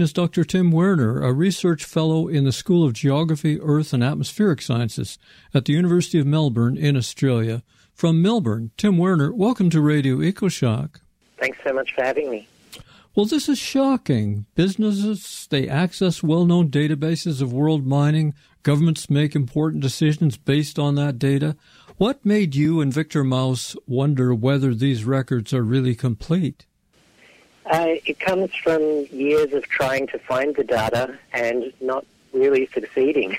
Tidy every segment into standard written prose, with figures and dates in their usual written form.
Is Dr. Tim Werner, a research fellow in the School of Geography, Earth and Atmospheric Sciences at the University of Melbourne in Australia. From Melbourne, Tim Werner, welcome to Radio EcoShock. Thanks so much for having me. Well, this is shocking. Businesses, they access well-known databases of world mining. Governments make important decisions based on that data. What made you and Victor Maus wonder whether these records are really complete? It comes from years of trying to find the data and not really succeeding.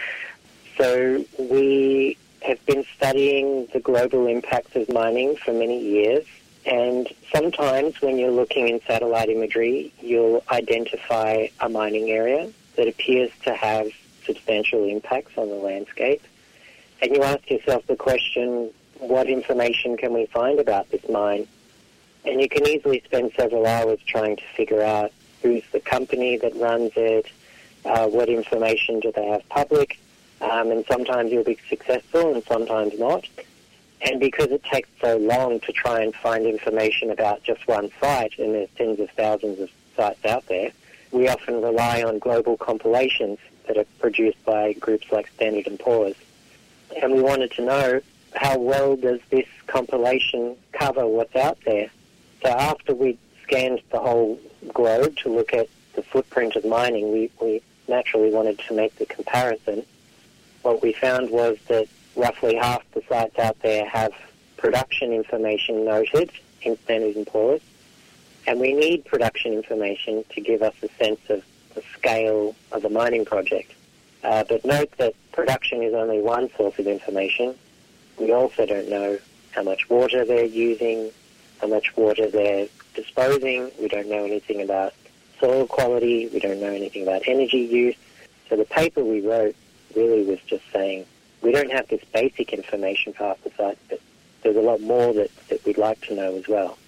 So we have been studying the global impacts of mining for many years. And sometimes when you're looking in satellite imagery, you'll identify a mining area that appears to have substantial impacts on the landscape. And you ask yourself the question, what information can we find about this mine? And you can easily spend several hours trying to figure out who's the company that runs it, what information do they have public, and sometimes you'll be successful and sometimes not. And because it takes so long to try and find information about just one site, and there's tens of thousands of sites out there, we often rely on global compilations that are produced by groups like Standard & Poor's. And we wanted to know, how well does this compilation cover what's out there? So after we scanned the whole globe to look at the footprint of mining, we naturally wanted to make the comparison. What we found was that roughly half the sites out there have production information noted in Standard & Poor's, and we need production information to give us a sense of the scale of a mining project. But note that production is only one source of information. We also don't know how much water they're using, how much water they're disposing. We don't know anything about soil quality. We don't know anything about energy use. So the paper we wrote really was just saying, we don't have this basic information for half the sites, but there's a lot more that we'd like to know as well.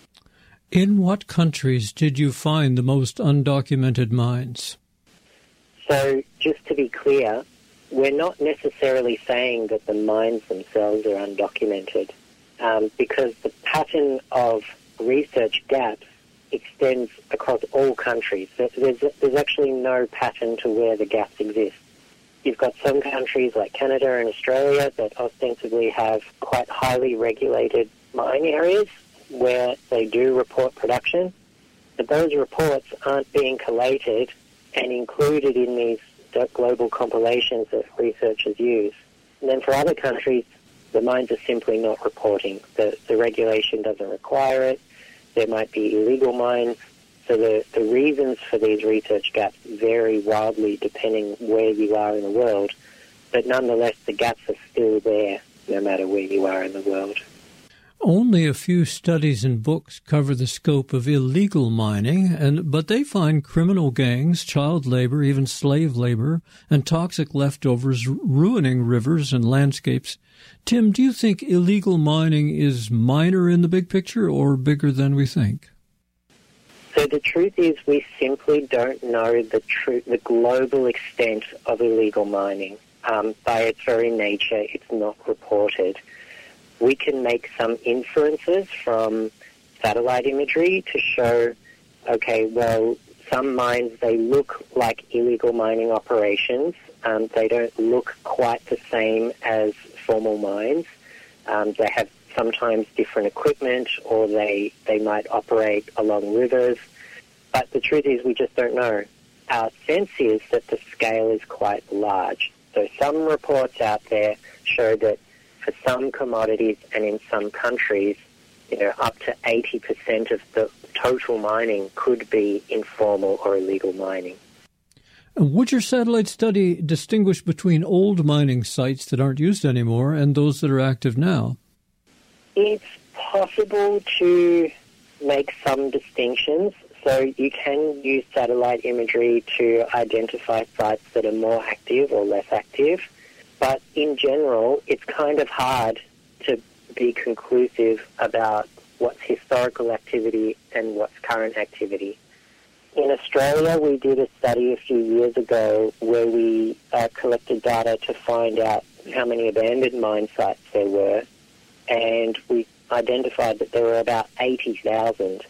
In what countries did you find the most undocumented mines? So just to be clear, we're not necessarily saying that the mines themselves are undocumented, because the pattern of research gaps extends across all countries. There's actually no pattern to where the gaps exist. You've got some countries like Canada and Australia that ostensibly have quite highly regulated mine areas where they do report production, but those reports aren't being collated and included in these global compilations that researchers use. And then for other countries, the mines are simply not reporting. The regulation doesn't require it. There might be illegal mines. So the reasons for these research gaps vary wildly depending where you are in the world, but nonetheless the gaps are still there no matter where you are in the world. Only a few studies and books cover the scope of illegal mining, but they find criminal gangs, child labor, even slave labor, and toxic leftovers ruining rivers and landscapes. Tim, do you think illegal mining is minor in the big picture or bigger than we think? So the truth is we simply don't know the global extent of illegal mining. By its very nature, it's not reported. We can make some inferences from satellite imagery to show, okay, well, some mines, they look like illegal mining operations. They don't look quite the same as formal mines. They have sometimes different equipment, or they might operate along rivers. But the truth is we just don't know. Our sense is that the scale is quite large. So some reports out there show that for some commodities and in some countries, up to 80% of the total mining could be informal or illegal mining. Would your satellite study distinguish between old mining sites that aren't used anymore and those that are active now? It's possible to make some distinctions. So you can use satellite imagery to identify sites that are more active or less active. But in general, it's kind of hard to be conclusive about what's historical activity and what's current activity. In Australia, we did a study a few years ago where we collected data to find out how many abandoned mine sites there were, and we identified that there were about 80,000.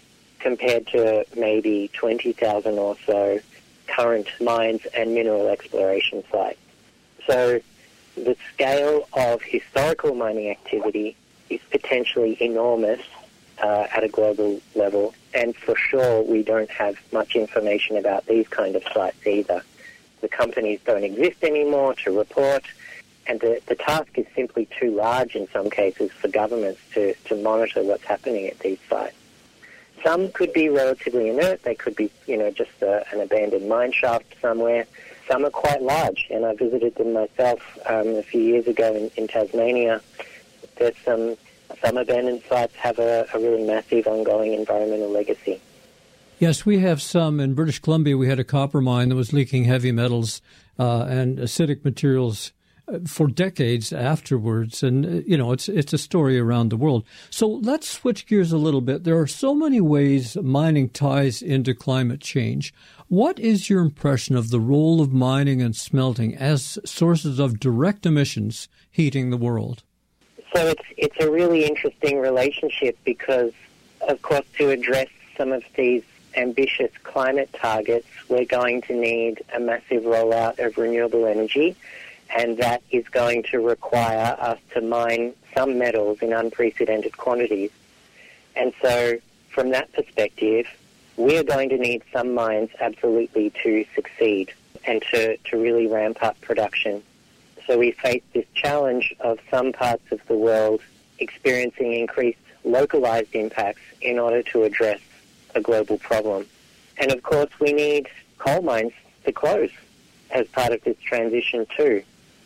compared to maybe 20,000 or so current mines and mineral exploration sites. So the scale of historical mining activity is potentially enormous at a global level, and for sure we don't have much information about these kind of sites either. The companies don't exist anymore to report, and the task is simply too large in some cases for governments to monitor what's happening at these sites. Some could be relatively inert. They could be, just an abandoned mine shaft somewhere. Some are quite large, and I visited them myself a few years ago in Tasmania. There's some abandoned sites have a really massive ongoing environmental legacy. Yes, we have some. In British Columbia, we had a copper mine that was leaking heavy metals and acidic materials for decades afterwards. And, it's a story around the world. So let's switch gears a little bit. There are so many ways mining ties into climate change. What is your impression of the role of mining and smelting as sources of direct emissions heating the world? So it's a really interesting relationship because, of course, to address some of these ambitious climate targets, we're going to need a massive rollout of renewable energy, and that is going to require us to mine some metals in unprecedented quantities. And so, from that perspective, we're going to need some mines absolutely to succeed and to really ramp up production. So we face this challenge of some parts of the world experiencing increased localized impacts in order to address a global problem. And of course, we need coal mines to close as part of this transition too.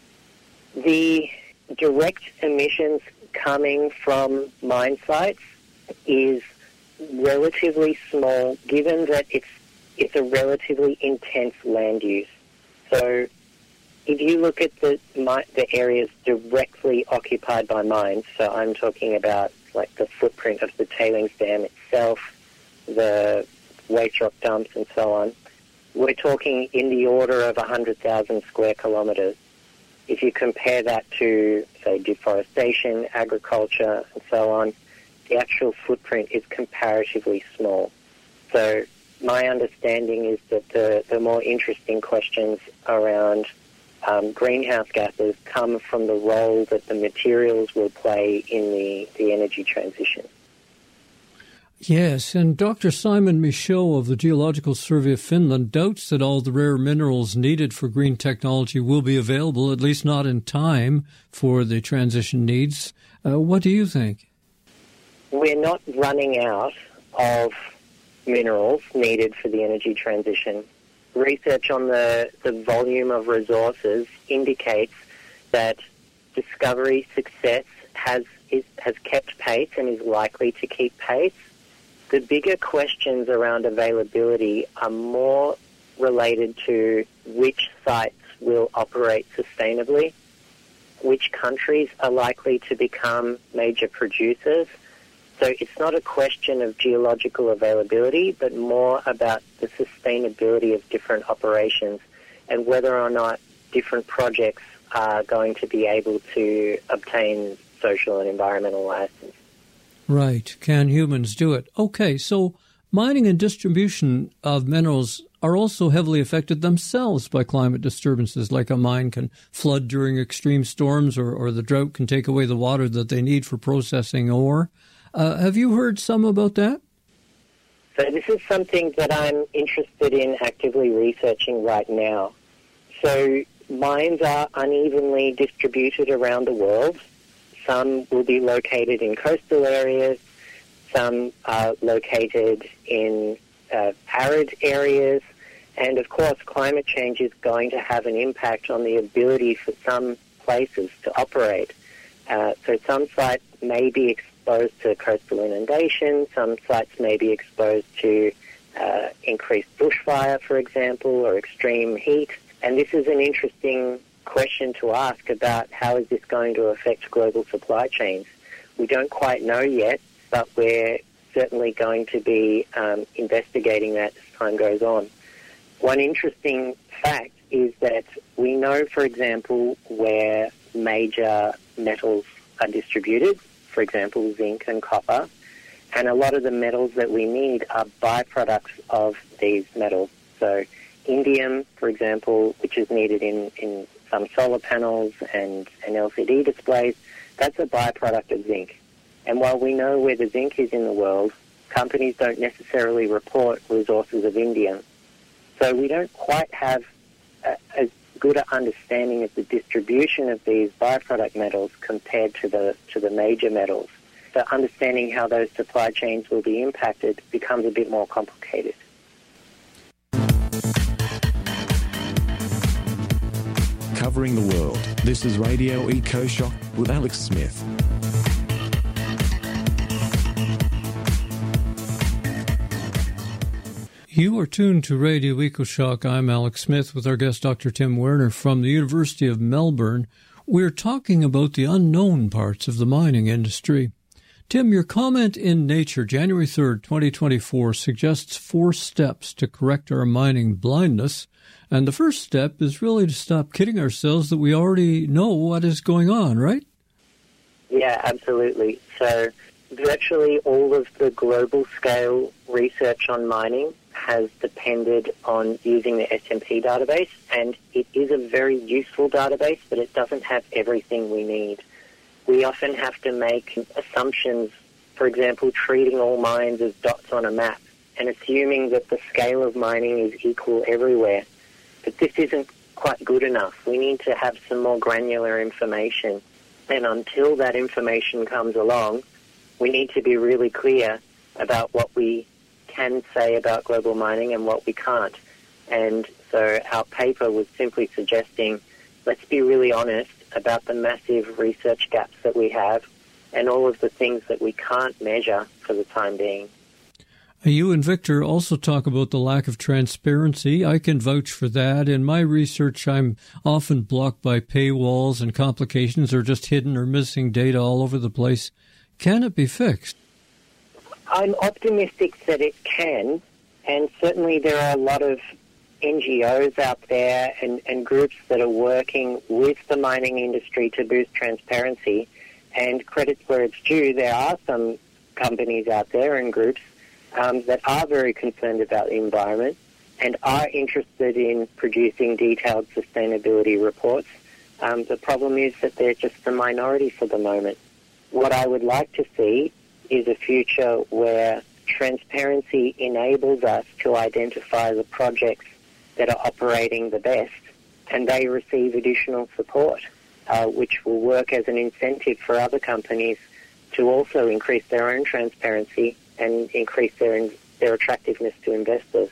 The direct emissions coming from mine sites is relatively small, given that it's a relatively intense land use. So if you look at the areas directly occupied by mines, so I'm talking about like the footprint of the tailings dam itself, the waste rock dumps and so on, we're talking in the order of 100,000 square kilometres. If you compare that to, say, deforestation, agriculture and so on, the actual footprint is comparatively small. So my understanding is that the more interesting questions around greenhouse gases come from the role that the materials will play in the energy transition. Yes, and Dr. Simon Michaud of the Geological Survey of Finland doubts that all the rare minerals needed for green technology will be available, at least not in time, for the transition needs. What do you think? We're not running out of minerals needed for the energy transition. Research on the volume of resources indicates that discovery success has kept pace and is likely to keep pace. The bigger questions around availability are more related to which sites will operate sustainably, which countries are likely to become major producers. So it's not a question of geological availability, but more about the sustainability of different operations and whether or not different projects are going to be able to obtain social and environmental license. Right. Can humans do it? Okay, so mining and distribution of minerals are also heavily affected themselves by climate disturbances, like a mine can flood during extreme storms or the drought can take away the water that they need for processing ore. Have you heard some about that? So this is something that I'm interested in actively researching right now. So mines are unevenly distributed around the world. Some will be located in coastal areas. Some are located in arid areas. And of course, climate change is going to have an impact on the ability for some places to operate. So some sites may be exposed to coastal inundation. Some sites may be exposed to increased bushfire, for example, or extreme heat. And this is an interesting question to ask about how is this going to affect global supply chains. We don't quite know yet, but we're certainly going to be investigating that as time goes on. One interesting fact is that we know, for example, where major metals are distributed, for example, zinc and copper, And a lot of the metals that we need are byproducts of these metals. So indium, for example, which is needed in some solar panels and LCD displays, that's a byproduct of zinc. And while we know where the zinc is in the world, companies don't necessarily report resources of indium. So we don't quite have as good an understanding of the distribution of these byproduct metals compared to the major metals. So understanding how those supply chains will be impacted becomes a bit more complicated. Covering the world, this is Radio EcoShock with Alex Smith. You are tuned to Radio EcoShock. I'm Alex Smith with our guest Dr. Tim Werner from the University of Melbourne. We're talking about the unknown parts of the mining industry. Tim, your comment in Nature, January 3rd, 2024, suggests 4 steps to correct our mining blindness. And the first step is really to stop kidding ourselves that we already know what is going on, right? Yeah, absolutely. So virtually all of the global scale research on mining has depended on using the SMP database, and it is a very useful database, but it doesn't have everything we need. We often have to make assumptions, for example, treating all mines as dots on a map and assuming that the scale of mining is equal everywhere. But this isn't quite good enough. We need to have some more granular information, and until that information comes along, we need to be really clear about what we can say about global mining and what we can't. And so our paper was simply suggesting, let's be really honest about the massive research gaps that we have and all of the things that we can't measure for the time being. You and Victor also talk about the lack of transparency. I can vouch for that. In my research, I'm often blocked by paywalls and complications or just hidden or missing data all over the place. Can it be fixed? I'm optimistic that it can, and certainly there are a lot of NGOs out there and groups that are working with the mining industry to boost transparency. And credit where it's due, there are some companies out there and groups that are very concerned about the environment and are interested in producing detailed sustainability reports. The problem is that they're just the minority for the moment. What I would like to see is a future where transparency enables us to identify the projects that are operating the best, and they receive additional support, which will work as an incentive for other companies to also increase their own transparency and increase their attractiveness to investors.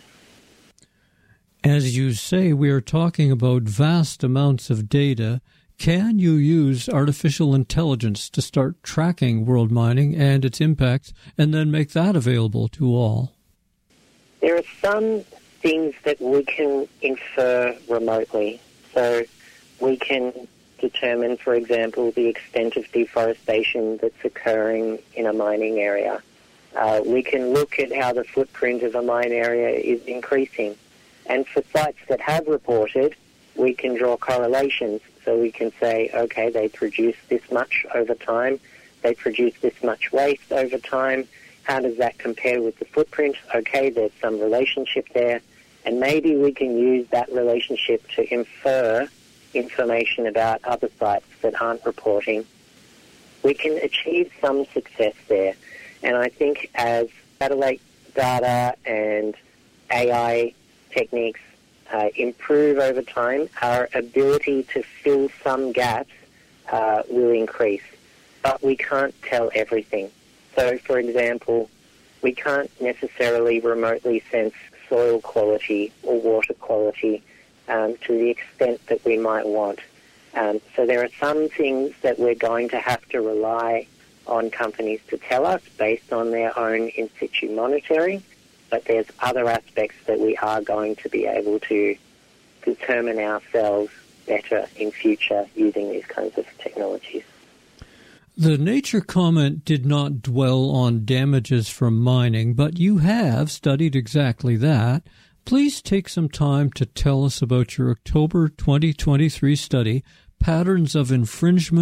As you say, we are talking about vast amounts of data. Can you use artificial intelligence to start tracking world mining and its impacts and then make that available to all? There are some things that we can infer remotely. So we can determine, for example, the extent of deforestation that's occurring in a mining area. We can look at how the footprint of a mine area is increasing. And for sites that have reported, we can draw correlations. So we can say, okay, they produce this much over time, they produce this much waste over time. How does that compare with the footprint? Okay, there's some relationship there. And maybe we can use that relationship to infer information about other sites that aren't reporting. We can achieve some success there. And I think as satellite data and AI techniques improve over time, our ability to fill some gaps will increase. But we can't tell everything. So, for example, we can't necessarily remotely sense soil quality or water quality to the extent that we might want. So there are some things that we're going to have to rely on companies to tell us based on their own in situ monitoring, but there's other aspects that we are going to be able to determine ourselves better in future using these kinds of technologies. The Nature comment did not dwell on damages from mining, but you have studied exactly that. Please take some time to tell us about your October 2023 study, Patterns of Infringement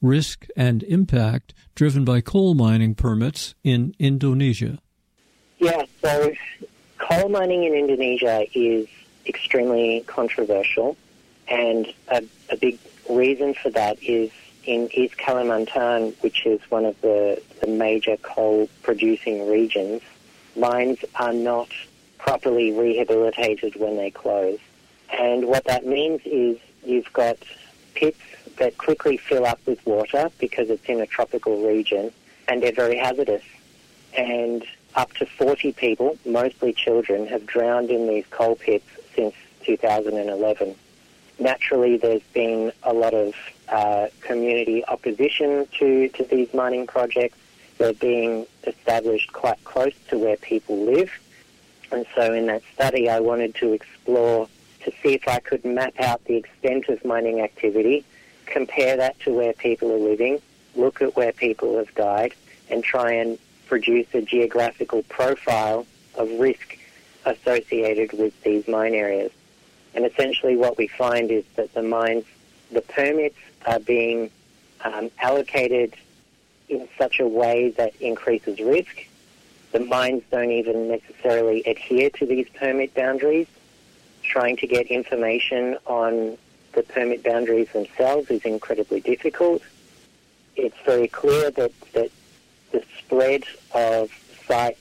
risk and impact driven by coal mining permits in Indonesia? Yeah, so coal mining in Indonesia is extremely controversial, and a big reason for that is in East Kalimantan, which is one of the major coal-producing regions, mines are not properly rehabilitated when they close. And what that means is you've got pits that quickly fill up with water because it's in a tropical region, and they're very hazardous. And up to 40 people, mostly children, have drowned in these coal pits since 2011. Naturally, there's been a lot of community opposition to these mining projects. They're being established quite close to where people live. And so in that study, I wanted to explore to see if I could map out the extent of mining activity, compare that to where people are living, look at where people have died, and try and produce a geographical profile of risk associated with these mine areas. And essentially what we find is that the permits are being allocated in such a way that increases risk. The mines don't even necessarily adhere to these permit boundaries. Trying to get information on the permit boundaries themselves is incredibly difficult. It's very clear that the spread of sites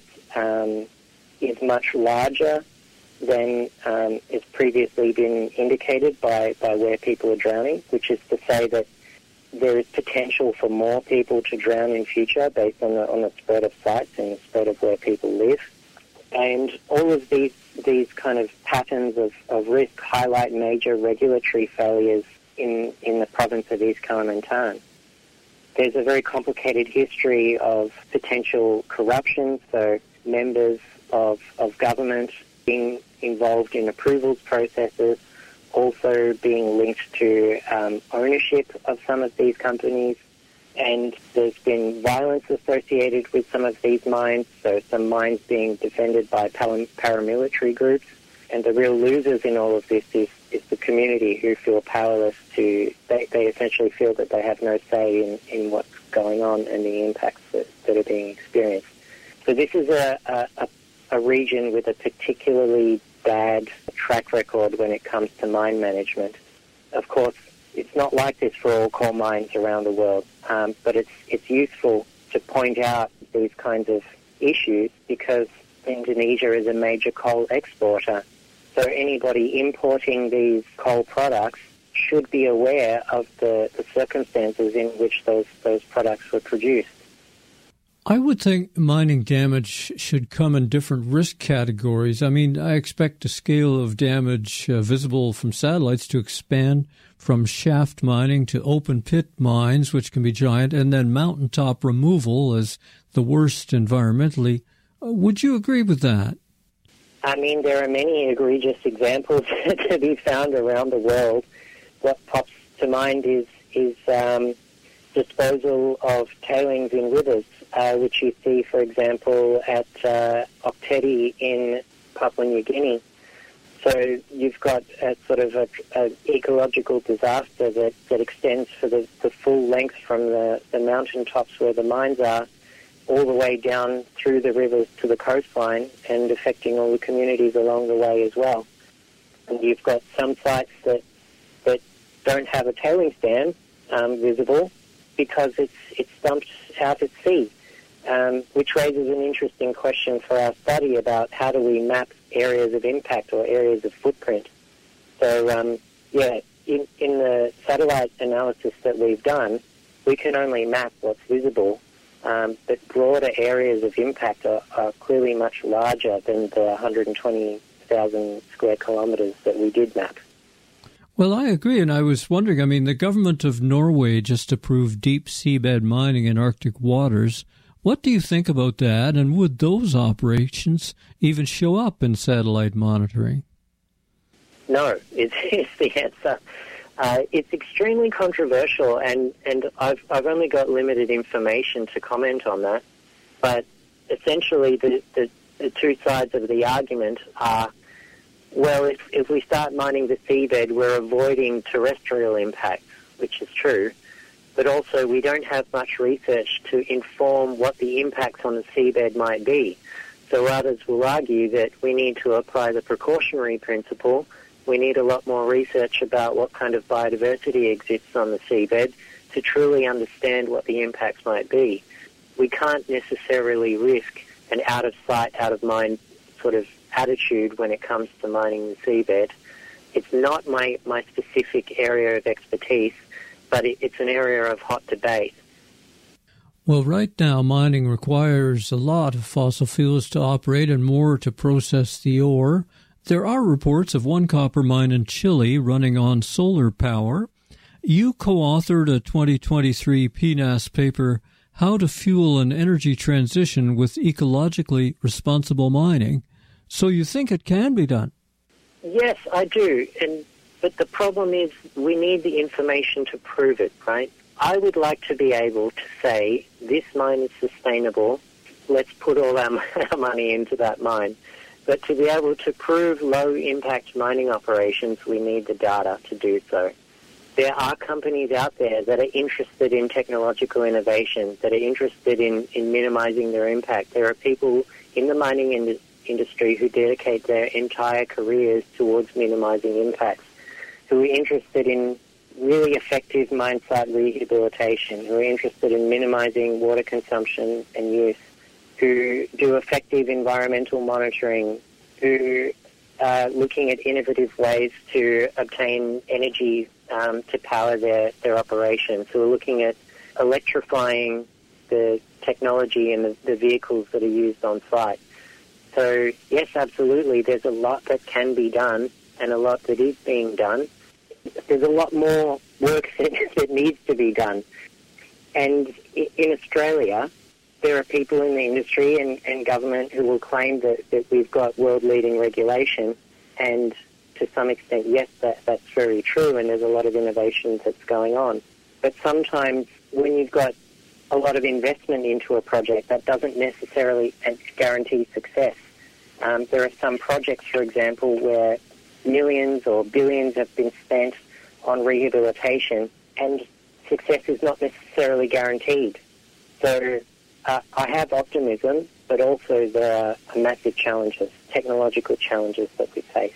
is much larger than has previously been indicated by where people are drowning, which is to say that there is potential for more people to drown in future based on the spread of sites and the spread of where people live. And all of these kind of patterns of risk highlight major regulatory failures in the province of East Kalimantan. There's a very complicated history of potential corruption, so members of government being involved in approvals processes, also being linked to ownership of some of these companies. And there's been violence associated with some of these mines, so some mines being defended by paramilitary groups. And the real losers in all of this is the community, who feel powerless to, they essentially feel that they have no say in what's going on and the impacts that are being experienced. So this is a region with a particularly bad track record when it comes to mine management. Of course, it's not like this for all coal mines around the world, but it's useful to point out these kinds of issues because Indonesia is a major coal exporter. So anybody importing these coal products should be aware of the circumstances in which those products were produced. I would think mining damage should come in different risk categories. I mean, I expect the scale of damage visible from satellites to expand from shaft mining to open pit mines, which can be giant, and then mountaintop removal as the worst environmentally. Would you agree with that? I mean, there are many egregious examples to be found around the world. What pops to mind is disposal of tailings in rivers, which you see, for example, at Oktedi in Papua New Guinea. So you've got a sort of an ecological disaster that extends for the full length from the mountaintops where the mines are all the way down through the rivers to the coastline and affecting all the communities along the way as well. And you've got some sites that don't have a tailings dam visible because it's dumped out at sea, which raises an interesting question for our study about how do we map areas of impact or areas of footprint. So, in the satellite analysis that we've done, we can only map what's visible, but broader areas of impact are clearly much larger than the 120,000 square kilometres that we did map. Well, I agree, and I was wondering, I mean, the government of Norway just approved deep seabed mining in Arctic waters. What do you think about that, and would those operations even show up in satellite monitoring? No, is the answer. It's extremely controversial, and I've only got limited information to comment on that. But essentially, the two sides of the argument are, well, if we start mining the seabed, we're avoiding terrestrial impacts, which is true. but also we don't have much research to inform what the impacts on the seabed might be. So others will argue that we need to apply the precautionary principle. We need a lot more research about what kind of biodiversity exists on the seabed to truly understand what the impacts might be. We can't necessarily risk an out-of-sight, out-of-mind sort of attitude when it comes to mining the seabed. It's not my specific area of expertise, but it's an area of hot debate. Well, right now, mining requires a lot of fossil fuels to operate and more to process the ore. There are reports of one copper mine in Chile running on solar power. You co-authored a 2023 PNAS paper, How to Fuel an Energy Transition with Ecologically Responsible Mining. So you think it can be done? Yes, I do. But the problem is we need the information to prove it, right? I would like to be able to say, this mine is sustainable, let's put all our money into that mine. But to be able to prove low-impact mining operations, we need the data to do so. There are companies out there that are interested in technological innovation, that are interested in minimizing their impact. There are people in the mining industry who dedicate their entire careers towards minimizing impacts, who are interested in really effective mine site rehabilitation, who are interested in minimizing water consumption and use, who do effective environmental monitoring, who are looking at innovative ways to obtain energy to power their operations, who are looking at electrifying the technology and the vehicles that are used on site. So, yes, absolutely, there's a lot that can be done and a lot that is being done. There's a lot more work that needs to be done. And in Australia, there are people in the industry and government who will claim that we've got world-leading regulation. And to some extent, yes, that's very true, and there's a lot of innovation that's going on. But sometimes when you've got a lot of investment into a project, that doesn't necessarily guarantee success. There are some projects, for example, where millions or billions have been spent on rehabilitation, and success is not necessarily guaranteed. So I have optimism, but also there are massive challenges, technological challenges that we face.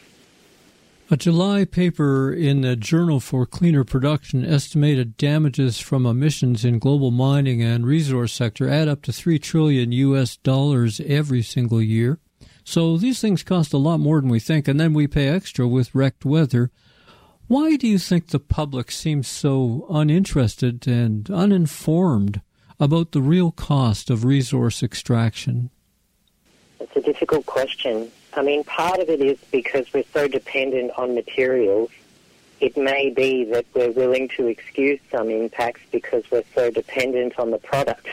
A July paper in the Journal for Cleaner Production estimated damages from emissions in global mining and resource sector add up to $3 trillion every single year. So these things cost a lot more than we think, and then we pay extra with wrecked weather. Why do you think the public seems so uninterested and uninformed about the real cost of resource extraction? It's a difficult question. I mean, part of it is because we're so dependent on materials. It may be that we're willing to excuse some impacts because we're so dependent on the product.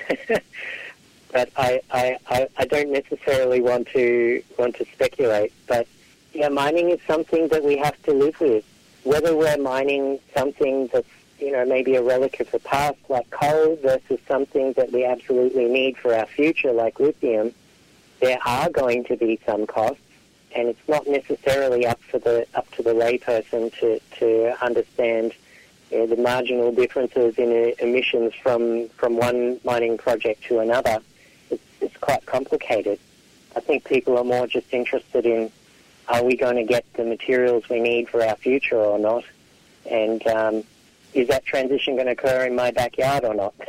But I don't necessarily want to speculate. But yeah, mining is something that we have to live with. Whether we're mining something that's, maybe a relic of the past, like coal, versus something that we absolutely need for our future, like lithium, there are going to be some costs, and it's not necessarily up to the layperson to understand the marginal differences in emissions from one mining project to another. It's quite complicated. I think people are more just interested in, are we going to get the materials we need for our future or not? And is that transition going to occur in my backyard or not?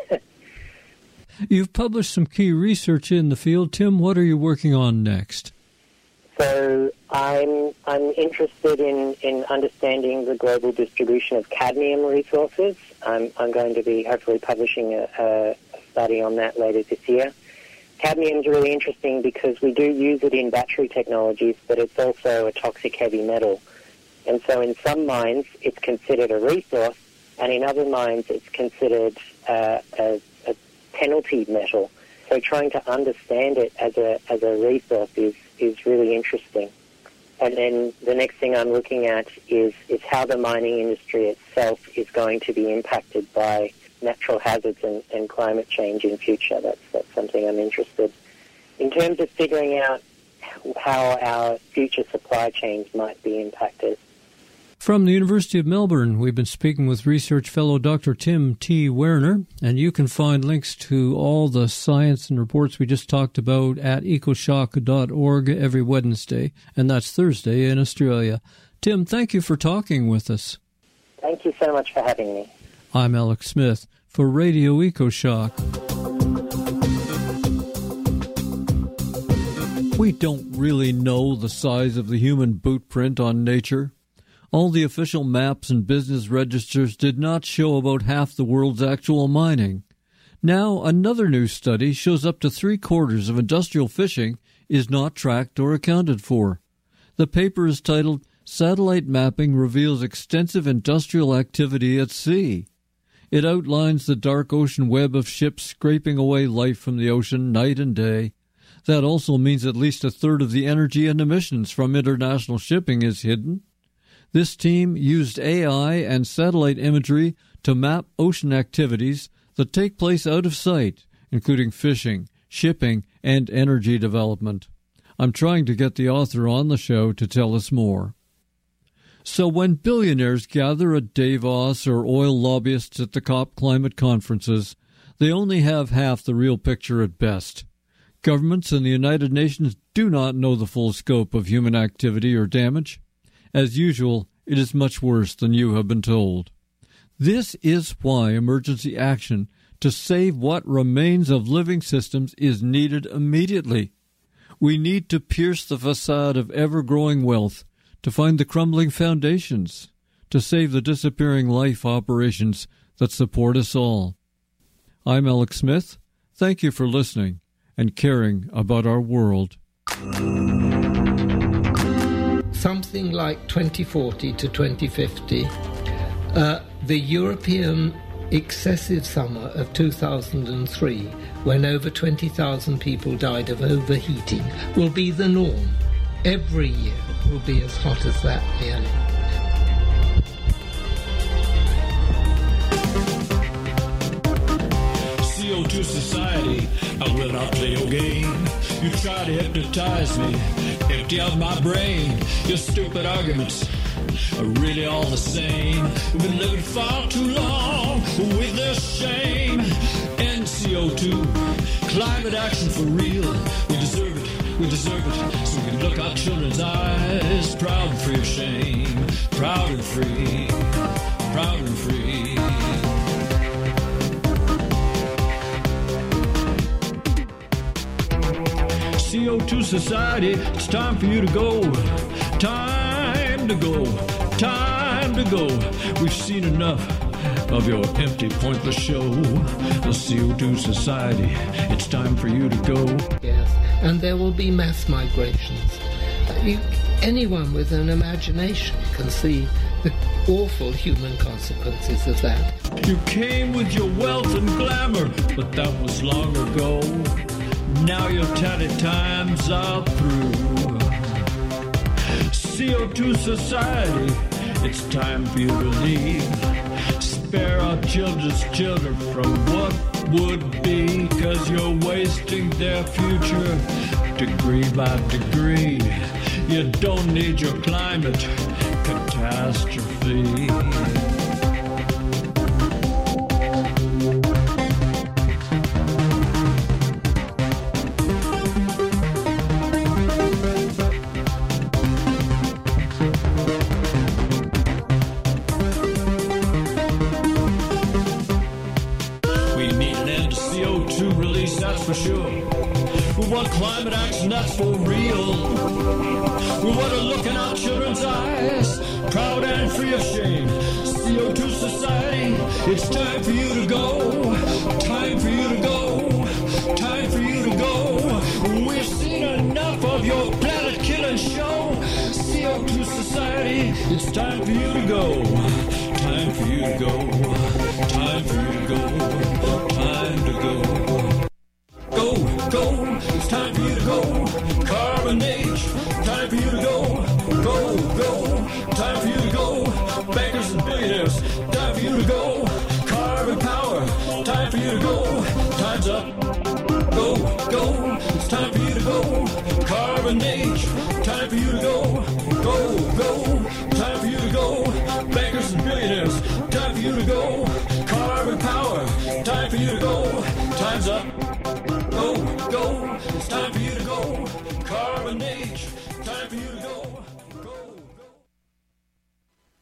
You've published some key research in the field. Tim, what are you working on next? So I'm interested in understanding the global distribution of cadmium resources. I'm going to be hopefully publishing a study on that later this year. Cadmium is really interesting because we do use it in battery technologies, but it's also a toxic heavy metal. And so in some mines, it's considered a resource, and in other mines, it's considered a penalty metal. So trying to understand it as a resource is really interesting. And then the next thing I'm looking at is how the mining industry itself is going to be impacted by natural hazards and climate change in future. That's something I'm interested in. In terms of figuring out how our future supply chains might be impacted. From the University of Melbourne, we've been speaking with research fellow Dr. Tim T. Werner, and you can find links to all the science and reports we just talked about at ecoshock.org every Wednesday, and that's Thursday in Australia. Tim, thank you for talking with us. Thank you so much for having me. I'm Alex Smith for Radio EcoShock. We don't really know the size of the human boot print on nature. All the official maps and business registers did not show about half the world's actual mining. Now, another new study shows up to 3/4 of industrial fishing is not tracked or accounted for. The paper is titled, Satellite Mapping Reveals Extensive Industrial Activity at Sea. It outlines the dark ocean web of ships scraping away life from the ocean night and day. That also means at least 1/3 of the energy and emissions from international shipping is hidden. This team used AI and satellite imagery to map ocean activities that take place out of sight, including fishing, shipping, and energy development. I'm trying to get the author on the show to tell us more. So when billionaires gather at Davos or oil lobbyists at the COP climate conferences, they only have half the real picture at best. Governments and the United Nations do not know the full scope of human activity or damage. As usual, it is much worse than you have been told. This is why emergency action to save what remains of living systems is needed immediately. We need to pierce the facade of ever-growing wealth, to find the crumbling foundations, to save the disappearing life operations that support us all. I'm Alex Smith. Thank you for listening and caring about our world. Something like 2040 to 2050, the European excessive summer of 2003, when over 20,000 people died of overheating, will be the norm. Every year will be as hot as that nearly. CO2 society, I will not play your game. You try to hypnotize me, empty out my brain. Your stupid arguments are really all the same. We've been living far too long with this shame. End CO2, climate action for real. We deserve it, so we can look our children's eyes. Proud and free of shame, proud and free, proud and free. CO2 society, it's time for you to go. Time to go. Time to go. We've seen enough of your empty, pointless show. The CO2 society, it's time for you to go. Yes, and there will be mass migrations. Anyone with an imagination can see the awful human consequences of that. You came with your wealth and glamour, but that was long ago. Now your tatty times are through. CO2 society, it's time for you to leave. Spare our children's children from what would be, 'cause you're wasting their future degree by degree. You don't need your climate catastrophe. For sure. We want climate action that's for real. We want to look in our children's eyes, proud and free of shame. CO2 society, it's time for you to go. Time for you to go. Time for you to go. We've seen enough of your planet-killing show. CO2 society, it's time for you to go. Time for you to go. Time for you to go. Time to go. Go, it's time for you to go. Carbon age, time for you to go. Go, time for you to go. Bankers and billionaires, time for you to go. Carbon power, time for you to go. Time's up. Go, it's time for you to go. Carbon age, time for you to go. Go, time for you to go. you to go. Carbon power, time for you to go. Time's up. Go, go, it's time for you to go. Carbon age.